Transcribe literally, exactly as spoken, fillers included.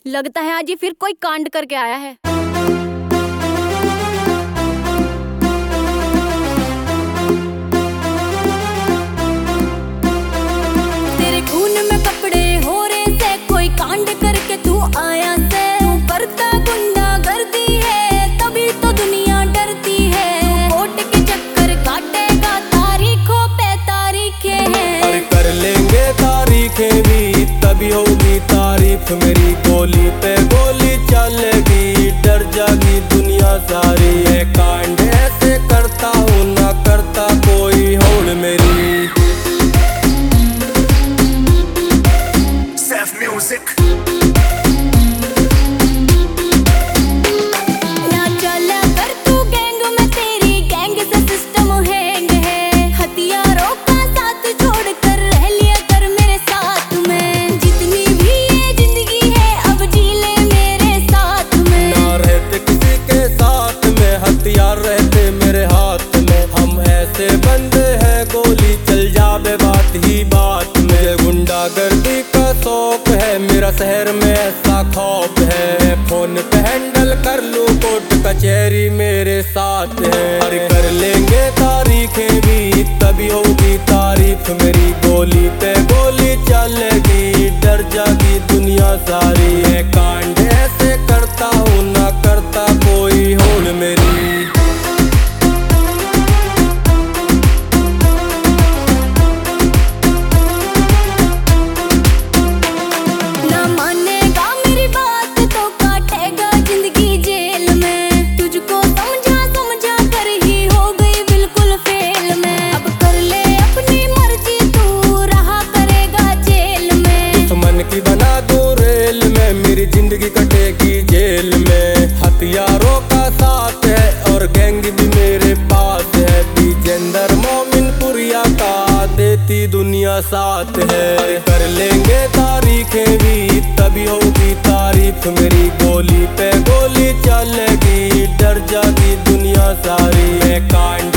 लगता है आज ये फिर कोई कांड करके आया है। तेरे खून में कपड़े हो रहे से कोई कांड करके तू आया से। तू करता गुंडागर्दी है तभी तो दुनिया डरती है। कोर्ट के चक्कर काटेगा तारीखों पे तारीखें हैं। अरे कर लेंगे तारीखें भी तभी होगी तारीफ मेरी। गोली पे गोली चलेगी डर जागी दुनिया सारी। ये कांड ऐसे करता हूँ ना करता कोई होड़ मेरी। Seth Music ना चला कर तू गैंग में तेरी गैंग से सिस्टम हैंग है। हथियारों का साथ छोड़ कर रह लिया कर मेरे साथ में। जितनी भी ये जिंदगी है अब जी ले मेरे साथ में। ना रहते किसी के साथ में हथियार रहते मेरे हाथ में। हम ऐसे बंदे हैं गोली चल जावे बात ही बात में। गुंडागर्दी का शौक है मेरा शहर में ऐसा खौफ है। फोन पे हैंडल कर लूं कोर्ट कचहरी मेरे साथ है। अरे कर लेंगे तारीखें भी तभी होगी तारीफ मेरी। गोली पे गोली चलेगी डर जागी दुनिया सारी। ये कांड ऐसे करता हूँ ना करता कोई होड़ मेरी। ना मानेगा मेरी बात तो काटेगा जिंदगी जेल में। तुझको समझा समझा कर ही हो गई बिल्कुल फेल में। अब कर ले अपनी मर्जी तू रहा करेगा जेल में। दुश्मन की बना दो रेल में मेरी जिंदगी कटेगी जेल में। हथियारों का साथ है और गैंग भी मेरे पास है। विजेंदर मोमिनपुरिया का देती दुनिया साथ है। अरे कर लेंगे तारीखें भी तभी होगी तारीफ मेरी। गोली पे गोली चलेगी डर जागी दुनिया सारी। ये कांड